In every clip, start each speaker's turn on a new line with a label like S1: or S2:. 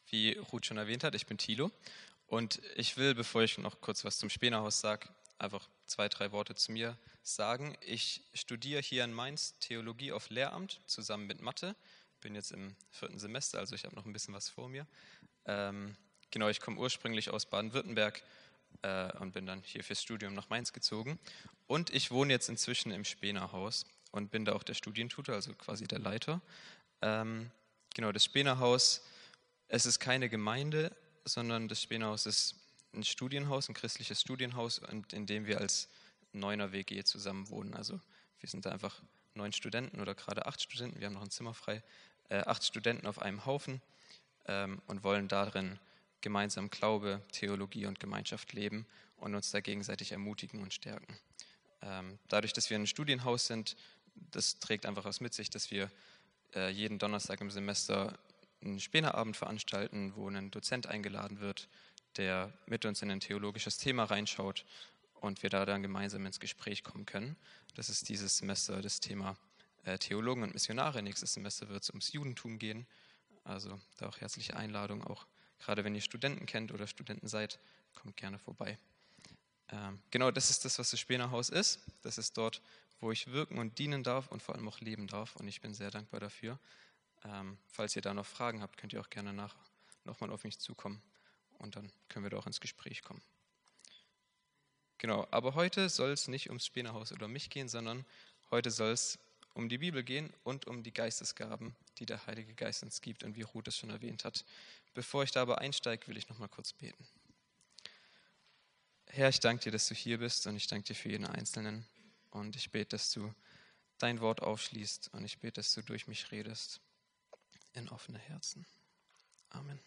S1: Wie Ruth schon erwähnt hat, ich bin Thilo und ich will, bevor ich noch kurz was zum Spenerhaus sage, einfach 2, 3 Worte zu mir sagen. Ich studiere hier in Mainz Theologie auf Lehramt zusammen mit Mathe, bin jetzt im 4. Semester, also ich habe noch ein bisschen was vor mir. Genau, ich komme ursprünglich aus Baden-Württemberg und bin dann hier fürs Studium nach Mainz gezogen. Und ich wohne jetzt inzwischen im Spenerhaus und bin da auch der Studientutor, also quasi der Leiter. Genau, das Spenerhaus, es ist keine Gemeinde, sondern das Spenerhaus ist ein Studienhaus, ein christliches Studienhaus, in dem wir als 9er WG zusammen wohnen. Also wir sind da einfach 9 Studenten oder gerade 8 Studenten, wir haben noch ein Zimmer frei, 8 Studenten auf einem Haufen und wollen darin gemeinsam Glaube, Theologie und Gemeinschaft leben und uns da gegenseitig ermutigen und stärken. Dadurch, dass wir ein Studienhaus sind, das trägt einfach was mit sich, dass wir jeden Donnerstag im Semester einen Spenerabend veranstalten, wo ein Dozent eingeladen wird, der mit uns in ein theologisches Thema reinschaut und wir da dann gemeinsam ins Gespräch kommen können. Das ist dieses Semester das Thema Theologen und Missionare. Nächstes Semester wird es ums Judentum gehen. Also da auch herzliche Einladung, auch gerade wenn ihr Studenten kennt oder Studenten seid, kommt gerne vorbei. Genau, das ist das, was das Spenerhaus ist. Das ist dort, wo ich wirken und dienen darf und vor allem auch leben darf. Und ich bin sehr dankbar dafür. Falls ihr da noch Fragen habt, könnt ihr auch gerne nachher nochmal auf mich zukommen. Und dann können wir da auch ins Gespräch kommen. Genau, aber heute soll es nicht ums Spenerhaus oder mich gehen, sondern heute soll es um die Bibel gehen und um die Geistesgaben, die der Heilige Geist uns gibt und wie Ruth es schon erwähnt hat. Bevor ich da aber einsteige, will ich noch mal kurz beten. Herr, ich danke dir, dass du hier bist und ich danke dir für jeden Einzelnen. Und ich bete, dass du dein Wort aufschließt und ich bete, dass du durch mich redest in offene Herzen. Amen.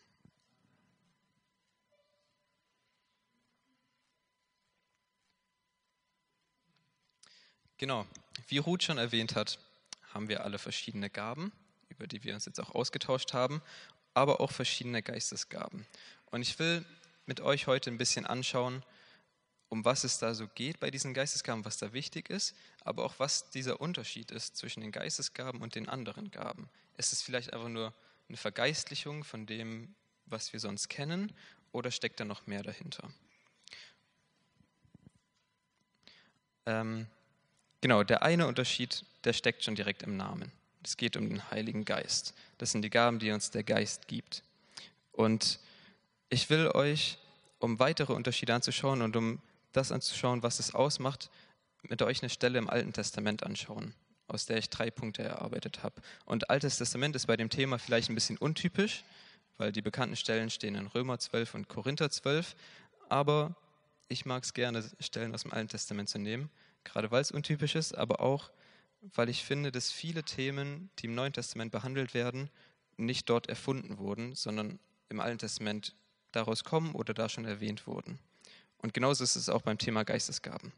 S1: Genau, wie Ruth schon erwähnt hat, haben wir alle verschiedene Gaben, über die wir uns jetzt auch ausgetauscht haben, aber auch verschiedene Geistesgaben. Und ich will mit euch heute ein bisschen anschauen, um was es da so geht bei diesen Geistesgaben, was da wichtig ist, aber auch was dieser Unterschied ist zwischen den Geistesgaben und den anderen Gaben. Ist es vielleicht einfach nur eine Vergeistlichung von dem, was wir sonst kennen, oder steckt da noch mehr dahinter? Genau, der eine Unterschied, der steckt schon direkt im Namen. Es geht um den Heiligen Geist. Das sind die Gaben, die uns der Geist gibt. Und ich will euch, um weitere Unterschiede anzuschauen und um das anzuschauen, was es ausmacht, mit euch eine Stelle im Alten Testament anschauen, aus der ich 3 Punkte erarbeitet habe. Und Altes Testament ist bei dem Thema vielleicht ein bisschen untypisch, weil die bekannten Stellen stehen in Römer 12 und Korinther 12, aber ich mag es gerne, Stellen aus dem Alten Testament zu nehmen, gerade weil es untypisch ist, aber auch, weil ich finde, dass viele Themen, die im Neuen Testament behandelt werden, nicht dort erfunden wurden, sondern im Alten Testament daraus kommen oder da schon erwähnt wurden. Und genauso ist es auch beim Thema Geistesgaben.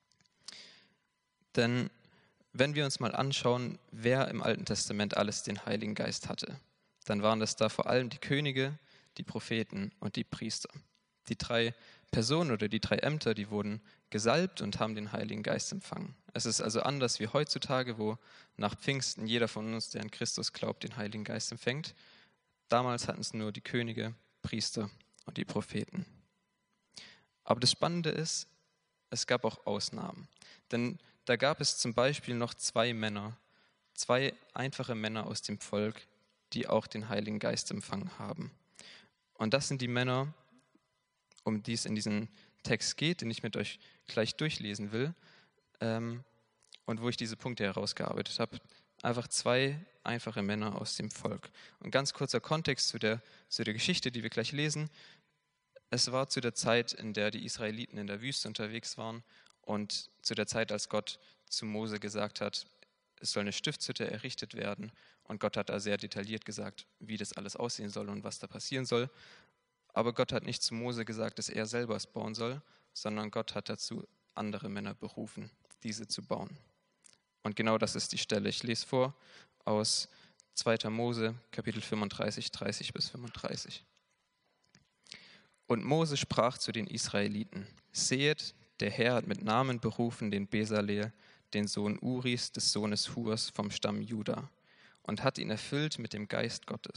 S1: Denn wenn wir uns mal anschauen, wer im Alten Testament alles den Heiligen Geist hatte, dann waren das da vor allem die Könige, die Propheten und die Priester. Die 3 Personen oder die 3 Ämter, die wurden gesalbt und haben den Heiligen Geist empfangen. Es ist also anders wie heutzutage, wo nach Pfingsten jeder von uns, der an Christus glaubt, den Heiligen Geist empfängt. Damals hatten es nur die Könige, Priester und die Propheten. Aber das Spannende ist, es gab auch Ausnahmen. Denn da gab es zum Beispiel noch 2 Männer, 2 einfache Männer aus dem Volk, die auch den Heiligen Geist empfangen haben. Und das sind die Männer, um die es in diesem Text geht, den ich mit euch gleich durchlesen will und wo ich diese Punkte herausgearbeitet habe. Einfach 2 einfache Männer aus dem Volk. Und ganz kurzer Kontext zu der Geschichte, die wir gleich lesen. Es war zu der Zeit, in der die Israeliten in der Wüste unterwegs waren und zu der Zeit, als Gott zu Mose gesagt hat, es soll eine Stiftshütte errichtet werden. Und Gott hat da sehr detailliert gesagt, wie das alles aussehen soll und was da passieren soll. Aber Gott hat nicht zu Mose gesagt, dass er selber es bauen soll, sondern Gott hat dazu andere Männer berufen, diese zu bauen. Und genau das ist die Stelle. Ich lese vor aus 2. Mose, Kapitel 35, 30 bis 35. Und Mose sprach zu den Israeliten: Sehet, der Herr hat mit Namen berufen den Besaleel, den Sohn Uris, des Sohnes Hurs vom Stamm Juda, und hat ihn erfüllt mit dem Geist Gottes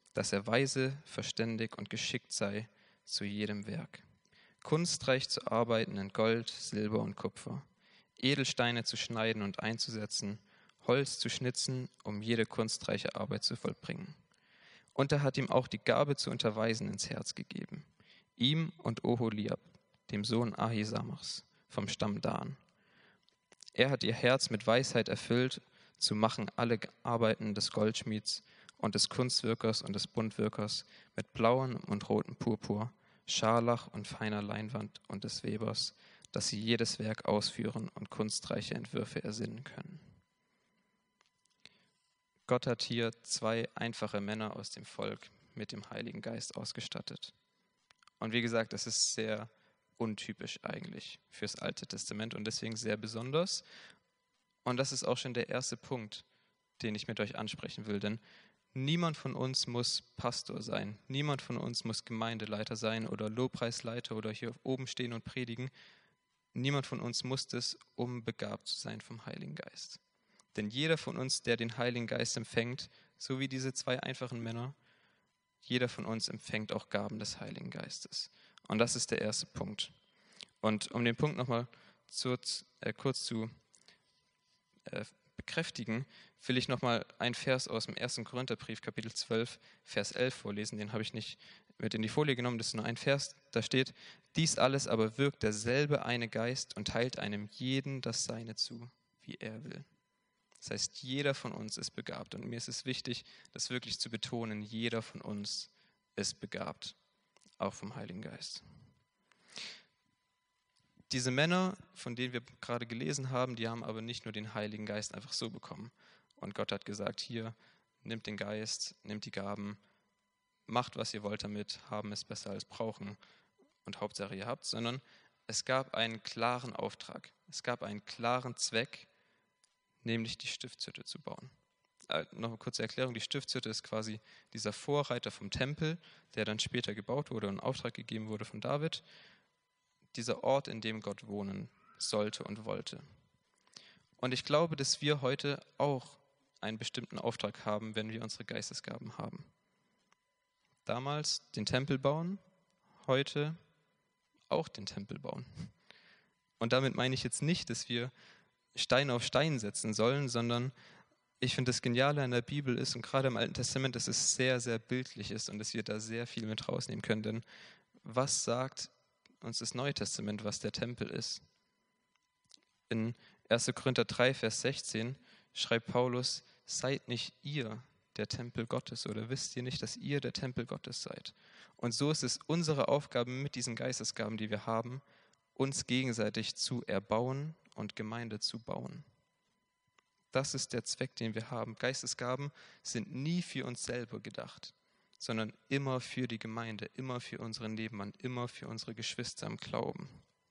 S1: dass er weise, verständig und geschickt sei zu jedem Werk. Kunstreich zu arbeiten in Gold, Silber und Kupfer, Edelsteine zu schneiden und einzusetzen, Holz zu schnitzen, um jede kunstreiche Arbeit zu vollbringen. Und er hat ihm auch die Gabe zu unterweisen ins Herz gegeben, ihm und Oholiab, dem Sohn Ahisamachs, vom Stamm Dan. Er hat ihr Herz mit Weisheit erfüllt, zu machen alle Arbeiten des Goldschmieds und des Kunstwirkers und des Buntwirkers mit blauem und rotem Purpur, Scharlach und feiner Leinwand und des Webers, dass sie jedes Werk ausführen und kunstreiche Entwürfe ersinnen können. Gott hat hier 2 einfache Männer aus dem Volk mit dem Heiligen Geist ausgestattet. Und wie gesagt, das ist sehr untypisch eigentlich fürs Alte Testament und deswegen sehr besonders. Und das ist auch schon der erste Punkt, den ich mit euch ansprechen will, denn niemand von uns muss Pastor sein, niemand von uns muss Gemeindeleiter sein oder Lobpreisleiter oder hier oben stehen und predigen. Niemand von uns muss das, um begabt zu sein vom Heiligen Geist. Denn jeder von uns, der den Heiligen Geist empfängt, so wie diese 2 einfachen Männer, jeder von uns empfängt auch Gaben des Heiligen Geistes. Und das ist der erste Punkt. Und um den Punkt nochmal kurz zu bekräftigen, will ich nochmal einen Vers aus dem 1. Korintherbrief, Kapitel 12, Vers 11 vorlesen. Den habe ich nicht mit in die Folie genommen, das ist nur ein Vers. Da steht: Dies alles aber wirkt derselbe eine Geist und teilt einem jeden das Seine zu, wie er will. Das heißt, jeder von uns ist begabt. Und mir ist es wichtig, das wirklich zu betonen, jeder von uns ist begabt, auch vom Heiligen Geist. Diese Männer, von denen wir gerade gelesen haben, die haben aber nicht nur den Heiligen Geist einfach so bekommen. Und Gott hat gesagt, hier, nimmt den Geist, nimmt die Gaben, macht, was ihr wollt damit, haben ist besser als brauchen und Hauptsache ihr habt, sondern es gab einen klaren Auftrag, es gab einen klaren Zweck, nämlich die Stiftshütte zu bauen. Noch eine kurze Erklärung, die Stiftshütte ist quasi dieser Vorreiter vom Tempel, der dann später gebaut wurde und in Auftrag gegeben wurde von David. Dieser Ort, in dem Gott wohnen sollte und wollte. Und ich glaube, dass wir heute auch einen bestimmten Auftrag haben, wenn wir unsere Geistesgaben haben. Damals den Tempel bauen, heute auch den Tempel bauen. Und damit meine ich jetzt nicht, dass wir Stein auf Stein setzen sollen, sondern ich finde, das Geniale an der Bibel ist, und gerade im Alten Testament, dass es sehr, sehr bildlich ist und dass wir da sehr viel mit rausnehmen können. Denn was sagt uns das Neue Testament, was der Tempel ist? In 1. Korinther 3, Vers 16 schreibt Paulus: Seid nicht ihr der Tempel Gottes, oder wisst ihr nicht, dass ihr der Tempel Gottes seid? Und so ist es unsere Aufgabe mit diesen Geistesgaben, die wir haben, uns gegenseitig zu erbauen und Gemeinde zu bauen. Das ist der Zweck, den wir haben. Geistesgaben sind nie für uns selber gedacht, sondern immer für die Gemeinde, immer für unseren Nebenmann, immer für unsere Geschwister im Glauben.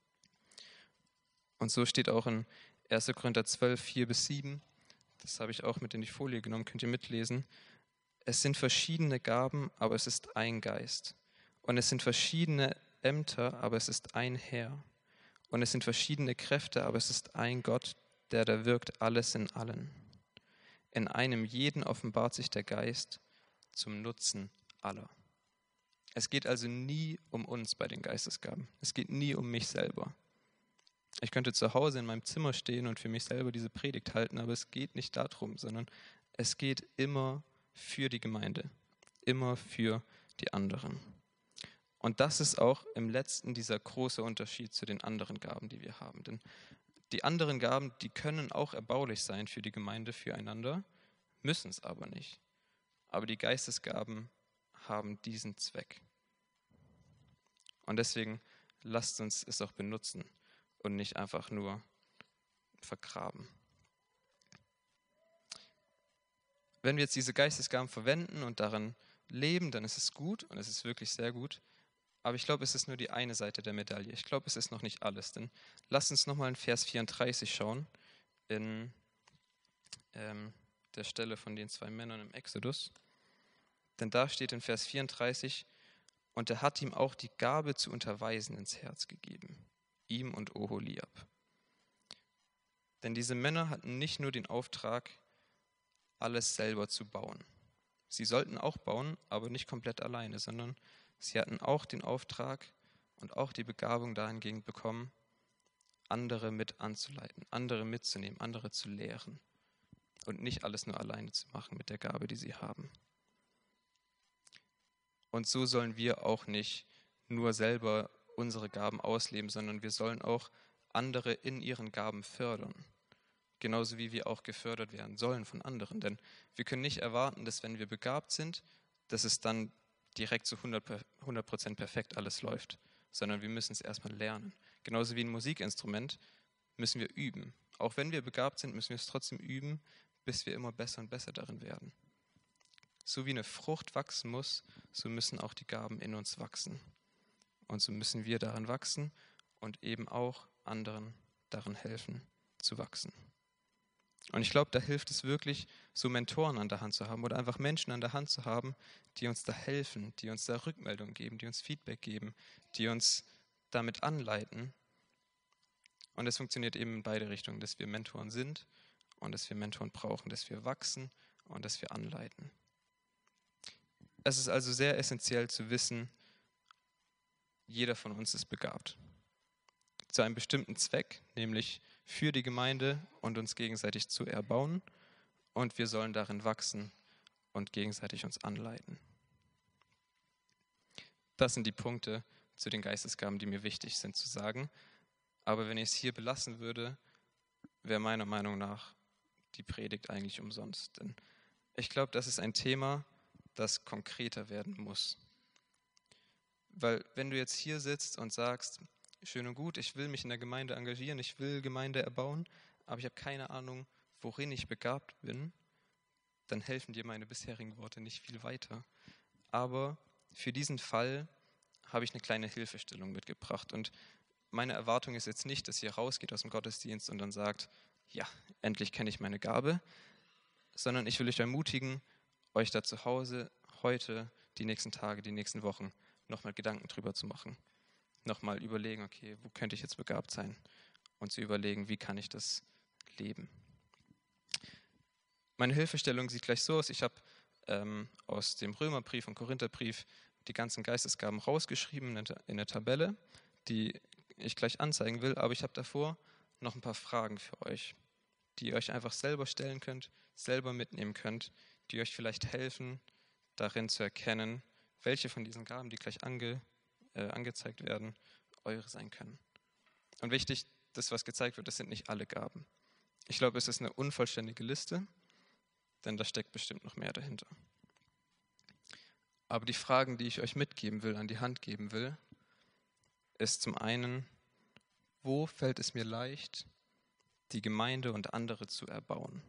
S1: Und so steht auch in 1. Korinther 12, 4-7, das habe ich auch mit in die Folie genommen, könnt ihr mitlesen: Es sind verschiedene Gaben, aber es ist ein Geist. Und es sind verschiedene Ämter, aber es ist ein Herr. Und es sind verschiedene Kräfte, aber es ist ein Gott, der da wirkt alles in allen. In einem jeden offenbart sich der Geist zum Nutzen aller. Es geht also nie um uns bei den Geistesgaben. Es geht nie um mich selber. Ich könnte zu Hause in meinem Zimmer stehen und für mich selber diese Predigt halten, aber es geht nicht darum, sondern es geht immer für die Gemeinde, immer für die anderen. Und das ist auch im Letzten dieser große Unterschied zu den anderen Gaben, die wir haben. Denn die anderen Gaben, die können auch erbaulich sein für die Gemeinde, füreinander, müssen es aber nicht. Aber die Geistesgaben haben diesen Zweck. Und deswegen lasst uns es auch benutzen und nicht einfach nur vergraben. Wenn wir jetzt diese Geistesgaben verwenden und daran leben, dann ist es gut und es ist wirklich sehr gut. Aber ich glaube, es ist nur die eine Seite der Medaille. Ich glaube, es ist noch nicht alles. Denn lasst uns nochmal in Vers 34 schauen, in der Stelle von den 2 Männern im Exodus. Denn da steht in Vers 34: Und er hat ihm auch die Gabe zu unterweisen ins Herz gegeben, ihm und Oholiab. Denn diese Männer hatten nicht nur den Auftrag, alles selber zu bauen. Sie sollten auch bauen, aber nicht komplett alleine, sondern sie hatten auch den Auftrag und auch die Begabung dahingehend bekommen, andere mit anzuleiten, andere mitzunehmen, andere zu lehren und nicht alles nur alleine zu machen mit der Gabe, die sie haben. Und so sollen wir auch nicht nur selber unsere Gaben ausleben, sondern wir sollen auch andere in ihren Gaben fördern. Genauso wie wir auch gefördert werden sollen von anderen. Denn wir können nicht erwarten, dass wenn wir begabt sind, dass es dann direkt zu 100% perfekt alles läuft, sondern wir müssen es erstmal lernen. Genauso wie ein Musikinstrument müssen wir üben. Auch wenn wir begabt sind, müssen wir es trotzdem üben, bis wir immer besser und besser darin werden. So wie eine Frucht wachsen muss, so müssen auch die Gaben in uns wachsen. Und so müssen wir darin wachsen und eben auch anderen darin helfen zu wachsen. Und ich glaube, da hilft es wirklich, so Mentoren an der Hand zu haben oder einfach Menschen an der Hand zu haben, die uns da helfen, die uns da Rückmeldung geben, die uns Feedback geben, die uns damit anleiten. Und es funktioniert eben in beide Richtungen, dass wir Mentoren sind und dass wir Mentoren brauchen, dass wir wachsen und dass wir anleiten. Es ist also sehr essentiell zu wissen, jeder von uns ist begabt. Zu einem bestimmten Zweck, nämlich für die Gemeinde und uns gegenseitig zu erbauen. Und wir sollen darin wachsen und gegenseitig uns anleiten. Das sind die Punkte zu den Geistesgaben, die mir wichtig sind zu sagen. Aber wenn ich es hier belassen würde, wäre meiner Meinung nach die Predigt eigentlich umsonst. Denn ich glaube, das ist ein Thema, das konkreter werden muss. Weil wenn du jetzt hier sitzt und sagst, schön und gut, ich will mich in der Gemeinde engagieren, ich will Gemeinde erbauen, aber ich habe keine Ahnung, worin ich begabt bin, dann helfen dir meine bisherigen Worte nicht viel weiter. Aber für diesen Fall habe ich eine kleine Hilfestellung mitgebracht. Und meine Erwartung ist jetzt nicht, dass ihr rausgeht aus dem Gottesdienst und dann sagt, ja, endlich kenne ich meine Gabe, sondern ich will euch ermutigen, euch da zu Hause heute, die nächsten Tage, die nächsten Wochen nochmal Gedanken drüber zu machen. Nochmal überlegen, okay, wo könnte ich jetzt begabt sein? Und zu überlegen, wie kann ich das leben? Meine Hilfestellung sieht gleich so aus. Ich habe aus dem Römerbrief und Korintherbrief die ganzen Geistesgaben rausgeschrieben in der Tabelle, die ich gleich anzeigen will. Aber ich habe davor noch ein paar Fragen für euch, die ihr euch einfach selber stellen könnt, selber mitnehmen könnt, die euch vielleicht helfen, darin zu erkennen, welche von diesen Gaben, die gleich angezeigt werden, eure sein können. Und wichtig, das, was gezeigt wird, das sind nicht alle Gaben. Ich glaube, es ist eine unvollständige Liste, denn da steckt bestimmt noch mehr dahinter. Aber die Fragen, die ich euch mitgeben will, an die Hand geben will, ist zum einen, wo fällt es mir leicht, die Gemeinde und andere zu erbauen?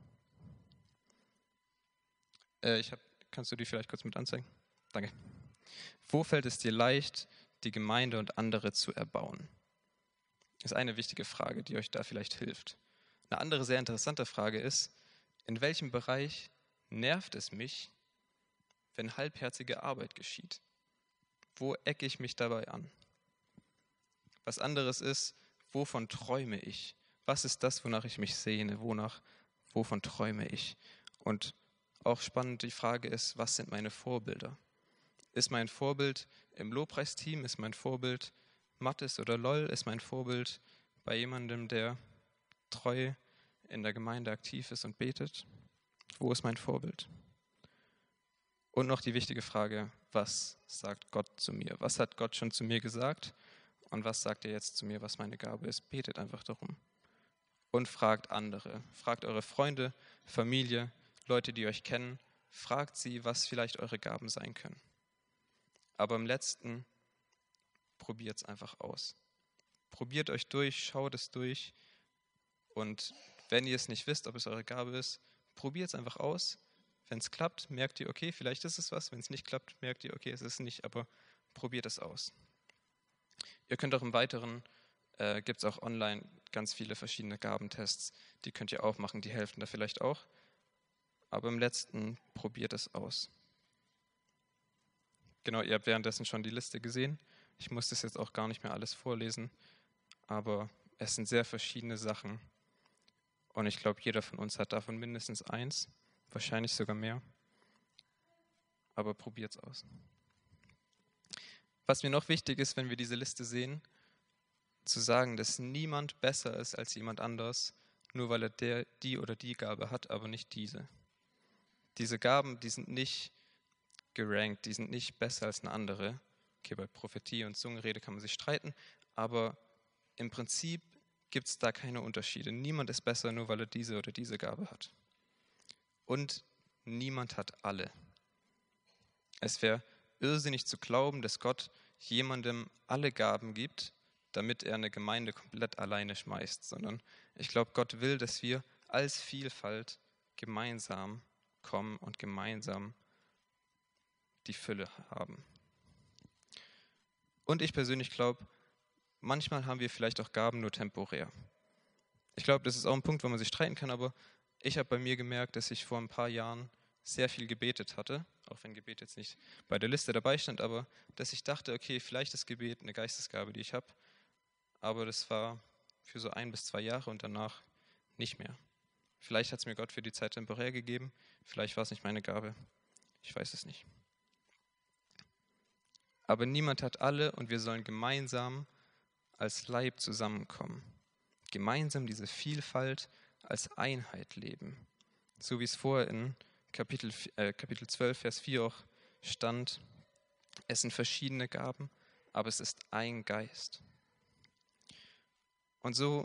S1: Kannst du die vielleicht kurz mit anzeigen? Danke. Wo fällt es dir leicht, die Gemeinde und andere zu erbauen? Das ist eine wichtige Frage, die euch da vielleicht hilft. Eine andere sehr interessante Frage ist, in welchem Bereich nervt es mich, wenn halbherzige Arbeit geschieht? Wo ecke ich mich dabei an? Was anderes ist, wovon träume ich? Was ist das, wonach ich mich sehne? Wovon träume ich? Und auch spannend die Frage ist, was sind meine Vorbilder? Ist mein Vorbild im Lobpreisteam? Ist mein Vorbild Mathis oder LOL? Ist mein Vorbild bei jemandem, der treu in der Gemeinde aktiv ist und betet? Wo ist mein Vorbild? Und noch die wichtige Frage, was sagt Gott zu mir? Was hat Gott schon zu mir gesagt? Und was sagt er jetzt zu mir, was meine Gabe ist? Betet einfach darum. Und fragt andere. Fragt eure Freunde, Familie, Leute, die euch kennen. Fragt sie, was vielleicht eure Gaben sein können. Aber im Letzten, probiert es einfach aus. Probiert euch durch, schaut es durch. Und wenn ihr es nicht wisst, ob es eure Gabe ist, probiert es einfach aus. Wenn es klappt, merkt ihr, okay, vielleicht ist es was. Wenn es nicht klappt, merkt ihr, okay, es ist nicht, aber probiert es aus. Ihr könnt auch im Weiteren, gibt es auch online ganz viele verschiedene Gabentests, die könnt ihr auch machen, die helfen da vielleicht auch. Aber im Letzten probiert es aus. Genau, ihr habt währenddessen schon die Liste gesehen. Ich muss das jetzt auch gar nicht mehr alles vorlesen, aber es sind sehr verschiedene Sachen. Und ich glaube, jeder von uns hat davon mindestens eins, wahrscheinlich sogar mehr. aber probiert's aus. Was mir noch wichtig ist, wenn wir diese Liste sehen, zu sagen, dass niemand besser ist als jemand anders, nur weil er die oder die Gabe hat, aber nicht diese. Diese Gaben, die sind nicht gerankt, die sind nicht besser als eine andere. Okay, bei Prophetie und Zungenrede kann man sich streiten, aber im Prinzip gibt es da keine Unterschiede. Niemand ist besser, nur weil er diese oder diese Gabe hat. Und niemand hat alle. Es wäre irrsinnig zu glauben, dass Gott jemandem alle Gaben gibt, damit er eine Gemeinde komplett alleine schmeißt, sondern ich glaube, Gott will, dass wir als Vielfalt gemeinsam kommen und gemeinsam die Fülle haben. Und ich persönlich glaube, manchmal haben wir vielleicht auch Gaben nur temporär. Ich glaube, das ist auch ein Punkt, wo man sich streiten kann, aber ich habe bei mir gemerkt, dass ich vor ein paar Jahren sehr viel gebetet hatte, auch wenn Gebet jetzt nicht bei der Liste dabei stand, aber dass ich dachte, okay, vielleicht ist Gebet eine Geistesgabe, die ich habe, aber das war für so 1 bis 2 Jahre und danach nicht mehr. Vielleicht hat es mir Gott für die Zeit temporär gegeben, vielleicht war es nicht meine Gabe, ich weiß es nicht. Aber niemand hat alle und wir sollen gemeinsam als Leib zusammenkommen. Gemeinsam diese Vielfalt als Einheit leben. So wie es vorher in Kapitel 12, Vers 4 auch stand. Es sind verschiedene Gaben, aber es ist ein Geist. Und so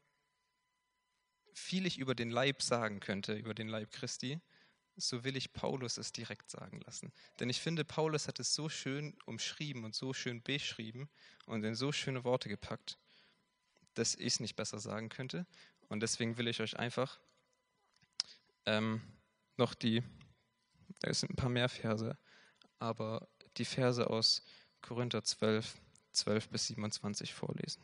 S1: viel ich über den Leib sagen könnte, über den Leib Christi, so will ich Paulus es direkt sagen lassen. Denn ich finde, Paulus hat es so schön umschrieben und so schön beschrieben und in so schöne Worte gepackt, dass ich es nicht besser sagen könnte. Und deswegen will ich euch einfach noch es sind ein paar mehr Verse, aber die Verse aus Korinther 12, 12 bis 27 vorlesen.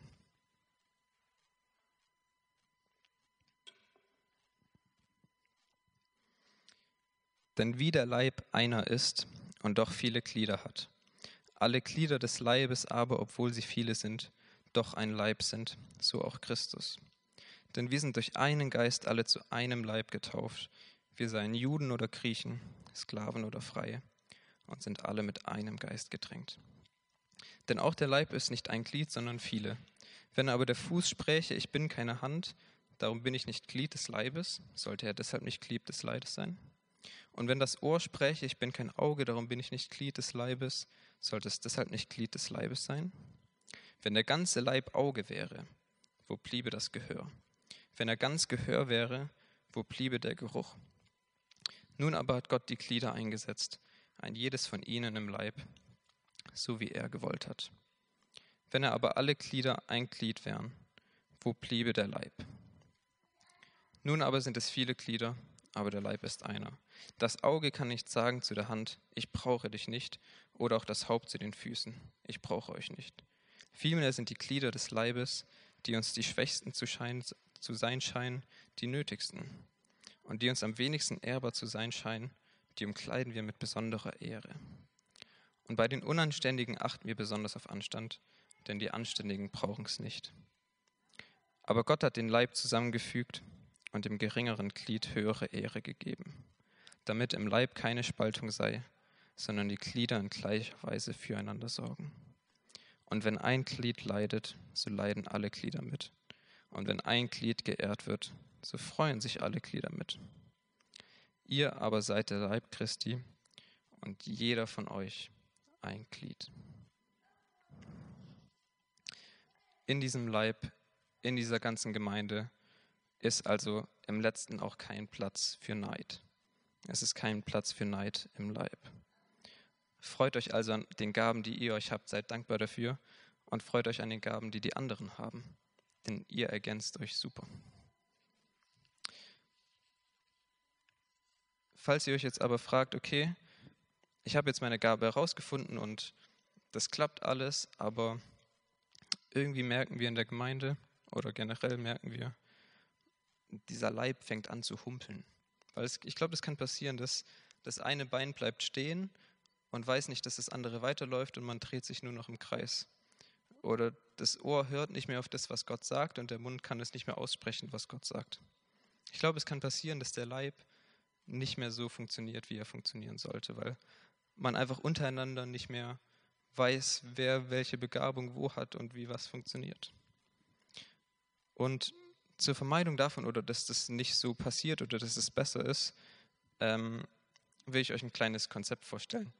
S1: Denn wie der Leib einer ist und doch viele Glieder hat, alle Glieder des Leibes aber, obwohl sie viele sind, doch ein Leib sind, so auch Christus. Denn wir sind durch einen Geist alle zu einem Leib getauft, wir seien Juden oder Griechen, Sklaven oder Freie, und sind alle mit einem Geist getränkt. Denn auch der Leib ist nicht ein Glied, sondern viele. Wenn aber der Fuß spräche, ich bin keine Hand, darum bin ich nicht Glied des Leibes, sollte er deshalb nicht Glied des Leibes sein? Und wenn das Ohr spräche, ich bin kein Auge, darum bin ich nicht Glied des Leibes, sollte es deshalb nicht Glied des Leibes sein? Wenn der ganze Leib Auge wäre, wo bliebe das Gehör? Wenn er ganz Gehör wäre, wo bliebe der Geruch? Nun aber hat Gott die Glieder eingesetzt, ein jedes von ihnen im Leib, so wie er gewollt hat. Wenn er aber alle Glieder ein Glied wären, wo bliebe der Leib? Nun aber sind es viele Glieder, aber der Leib ist einer. Das Auge kann nicht sagen zu der Hand, ich brauche dich nicht, oder auch das Haupt zu den Füßen, ich brauche euch nicht. Vielmehr sind die Glieder des Leibes, die uns die Schwächsten zu sein scheinen, die nötigsten. Und die uns am wenigsten ehrbar zu sein scheinen, die umkleiden wir mit besonderer Ehre. Und bei den Unanständigen achten wir besonders auf Anstand, denn die Anständigen brauchen es nicht. Aber Gott hat den Leib zusammengefügt und dem geringeren Glied höhere Ehre gegeben, damit im Leib keine Spaltung sei, sondern die Glieder in gleicher Weise füreinander sorgen. Und wenn ein Glied leidet, so leiden alle Glieder mit. Und wenn ein Glied geehrt wird, so freuen sich alle Glieder mit. Ihr aber seid der Leib Christi und jeder von euch ein Glied. In diesem Leib, in dieser ganzen Gemeinde ist also im Letzten auch kein Platz für Neid. Es ist kein Platz für Neid im Leib. Freut euch also an den Gaben, die ihr euch habt, seid dankbar dafür und freut euch an den Gaben, die die anderen haben, denn ihr ergänzt euch super. Falls ihr euch jetzt aber fragt, okay, ich habe jetzt meine Gabe herausgefunden und das klappt alles, aber irgendwie merken wir in der Gemeinde oder generell merken wir, dieser Leib fängt an zu humpeln. Weil ich glaube, das kann passieren, dass das eine Bein bleibt stehen und weiß nicht, dass das andere weiterläuft und man dreht sich nur noch im Kreis. Oder das Ohr hört nicht mehr auf das, was Gott sagt und der Mund kann es nicht mehr aussprechen, was Gott sagt. Ich glaube, es kann passieren, dass der Leib nicht mehr so funktioniert, wie er funktionieren sollte, weil man einfach untereinander nicht mehr weiß, wer welche Begabung wo hat und wie was funktioniert. Und zur Vermeidung davon oder dass das nicht so passiert oder dass es besser ist, will ich euch ein kleines Konzept vorstellen.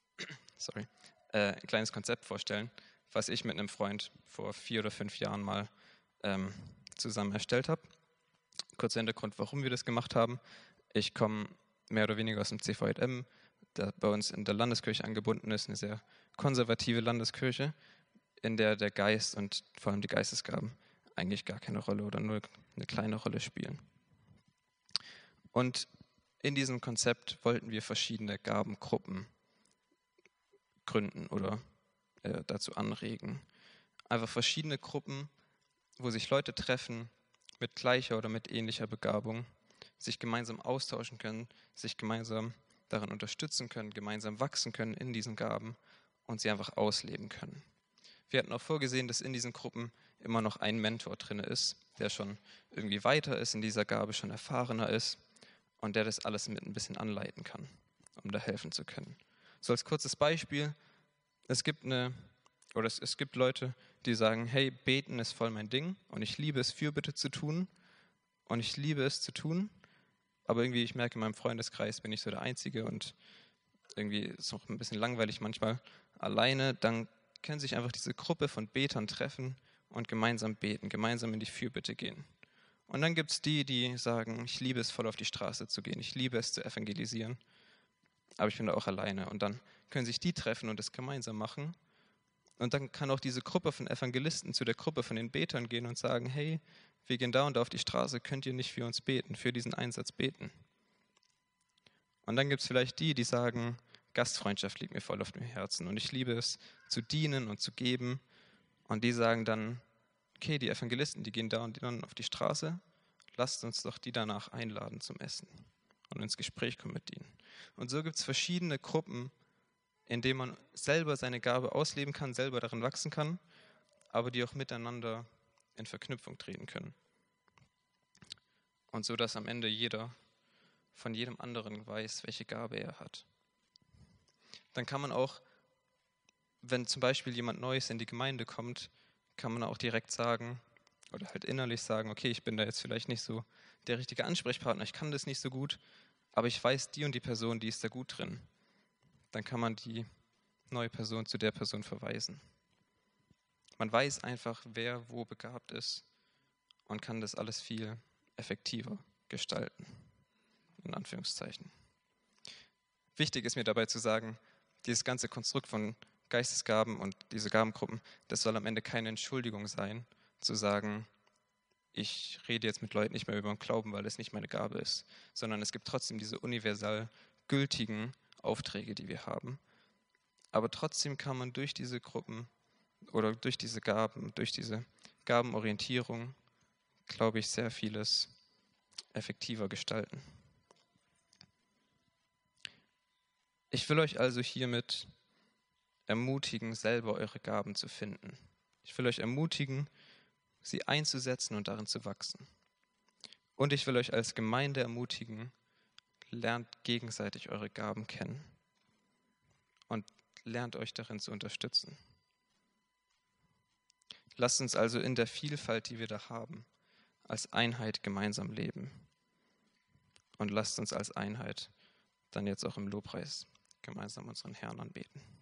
S1: Ein kleines Konzept vorstellen, was ich mit einem Freund vor 4 oder 5 Jahren mal zusammen erstellt habe. Kurzer Hintergrund, warum wir das gemacht haben. Ich komme mehr oder weniger aus dem CVJM, der bei uns in der Landeskirche angebunden ist, eine sehr konservative Landeskirche, in der der Geist und vor allem die Geistesgaben eigentlich gar keine Rolle oder nur eine kleine Rolle spielen. Und in diesem Konzept wollten wir verschiedene Gabengruppen gründen oder dazu anregen. Einfach verschiedene Gruppen, wo sich Leute treffen mit gleicher oder mit ähnlicher Begabung, sich gemeinsam austauschen können, sich gemeinsam darin unterstützen können, gemeinsam wachsen können in diesen Gaben und sie einfach ausleben können. Wir hatten auch vorgesehen, dass in diesen Gruppen immer noch ein Mentor drin ist, der schon irgendwie weiter ist in dieser Gabe, schon erfahrener ist und der das alles mit ein bisschen anleiten kann, um da helfen zu können. So als kurzes Beispiel, es gibt Leute, die sagen, hey, beten ist voll mein Ding und ich liebe es, Fürbitte zu tun und ich liebe es zu tun, aber irgendwie, ich merke, in meinem Freundeskreis bin ich so der Einzige und irgendwie ist es auch ein bisschen langweilig manchmal alleine. Dann können sich einfach diese Gruppe von Betern treffen und gemeinsam beten, gemeinsam in die Fürbitte gehen. Und dann gibt es die, die sagen, ich liebe es, voll auf die Straße zu gehen, ich liebe es zu evangelisieren, aber ich bin da auch alleine. Und dann können sich die treffen und das gemeinsam machen. Und dann kann auch diese Gruppe von Evangelisten zu der Gruppe von den Betern gehen und sagen, hey, wir gehen da und da auf die Straße, könnt ihr nicht für uns beten, für diesen Einsatz beten? Und dann gibt es vielleicht die, die sagen, Gastfreundschaft liegt mir voll auf dem Herzen und ich liebe es, zu dienen und zu geben. Und die sagen dann, okay, die Evangelisten, die gehen da und dann auf die Straße, lasst uns doch die danach einladen zum Essen und ins Gespräch kommen mit ihnen. Und so gibt es verschiedene Gruppen, in denen man selber seine Gabe ausleben kann, selber darin wachsen kann, aber die auch miteinander in Verknüpfung treten können. Und so, dass am Ende jeder von jedem anderen weiß, welche Gabe er hat. Dann kann man auch, wenn zum Beispiel jemand Neues in die Gemeinde kommt, kann man auch direkt sagen oder halt innerlich sagen, okay, ich bin da jetzt vielleicht nicht so der richtige Ansprechpartner, ich kann das nicht so gut, aber ich weiß, die und die Person, die ist da gut drin. Dann kann man die neue Person zu der Person verweisen. Man weiß einfach, wer wo begabt ist und kann das alles viel effektiver gestalten, in Anführungszeichen. Wichtig ist mir dabei zu sagen, dieses ganze Konstrukt von Geistesgaben und diese Gabengruppen, das soll am Ende keine Entschuldigung sein, zu sagen, ich rede jetzt mit Leuten nicht mehr über den Glauben, weil es nicht meine Gabe ist, sondern es gibt trotzdem diese universal gültigen Aufträge, die wir haben. Aber trotzdem kann man durch diese Gruppen oder durch diese Gaben, durch diese Gabenorientierung, glaube ich, sehr vieles effektiver gestalten. Ich will euch also hiermit ermutigen, selber eure Gaben zu finden. Ich will euch ermutigen, sie einzusetzen und darin zu wachsen. Und ich will euch als Gemeinde ermutigen, lernt gegenseitig eure Gaben kennen und lernt euch darin zu unterstützen. Lasst uns also in der Vielfalt, die wir da haben, als Einheit gemeinsam leben. Und lasst uns als Einheit dann jetzt auch im Lobpreis gemeinsam unseren Herrn anbeten.